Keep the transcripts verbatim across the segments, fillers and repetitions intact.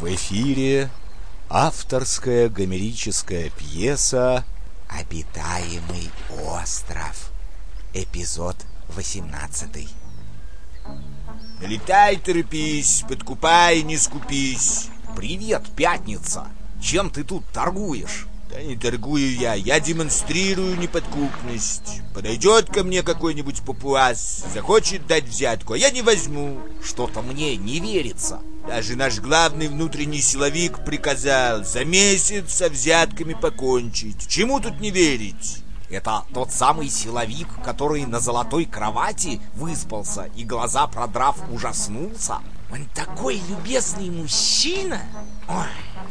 В эфире авторская гомерическая пьеса «Обитаемый остров», эпизод восемнадцатый. Налетай, торопись, подкупай, не скупись. Привет, Пятница. Чем ты тут торгуешь? Да не торгую я, я демонстрирую неподкупность. Подойдет ко мне какой-нибудь папуас, захочет дать взятку, а я не возьму. Что-то мне не верится. Даже наш главный внутренний силовик приказал за месяц со взятками покончить. Чему тут не верить? Это тот самый силовик, который на золотой кровати выспался и, глаза продрав, ужаснулся? Он такой любезный мужчина. Ой,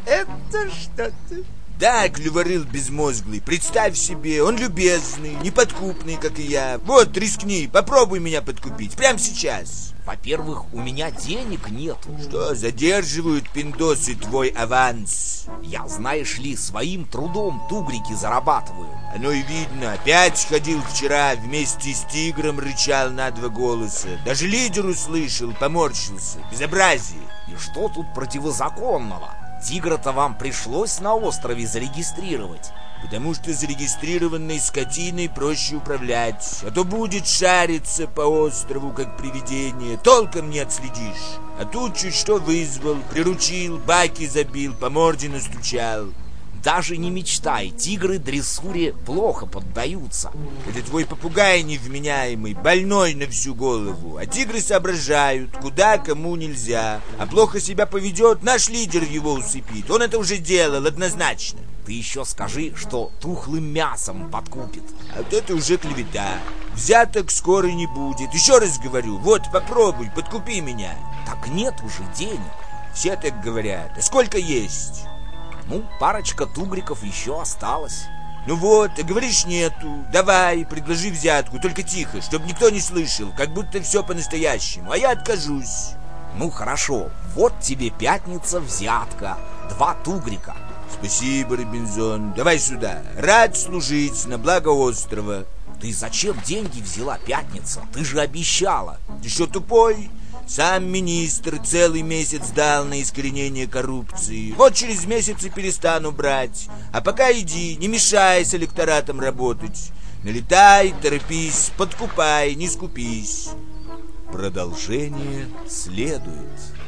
это что-то. Да, клюворыл безмозглый, представь себе, он любезный, неподкупный, как и я. Вот, рискни, попробуй меня подкупить, прямо сейчас. Во-первых, у меня денег нету. Что, задерживают пиндосы твой аванс? Я, знаешь ли, своим трудом тугрики зарабатываю. Оно и видно, опять ходил вчера, вместе с тигром рычал на два голоса. Даже лидер услышал, поморщился. Безобразие. И что тут противозаконного? Тигра-то вам пришлось на острове зарегистрировать. Потому что зарегистрированной скотиной проще управлять. А то будет шариться по острову, как привидение. Толком не отследишь. А тут чуть что вызвал, приручил, баки забил, по морде настучал. Даже не мечтай, тигры дрессуре плохо поддаются. Это твой попугай невменяемый, больной на всю голову. А тигры соображают, куда кому нельзя. А плохо себя поведет, наш лидер его усыпит. Он это уже делал однозначно. Ты еще скажи, что тухлым мясом подкупит. А вот это уже клевета. Взяток скоро не будет. Еще раз говорю, вот попробуй, подкупи меня. Так нет уже денег. Все так говорят. А сколько есть? Ну, парочка тугриков еще осталось. Ну вот, а говоришь нету. Давай, предложи взятку, только тихо, чтобы никто не слышал, как будто все по-настоящему, а я откажусь. Ну хорошо, вот тебе Пятница взятка. Два тугрика. Спасибо, Робинзон. Давай сюда. Рад служить на благо острова. Ты зачем деньги взяла, Пятница? Ты же обещала. Ты что, тупой? Сам министр целый месяц дал на искоренение коррупции. Вот через месяц и перестану брать. А пока иди, не мешай с электоратом работать. Налетай, торопись, подкупай, не скупись. Продолжение следует.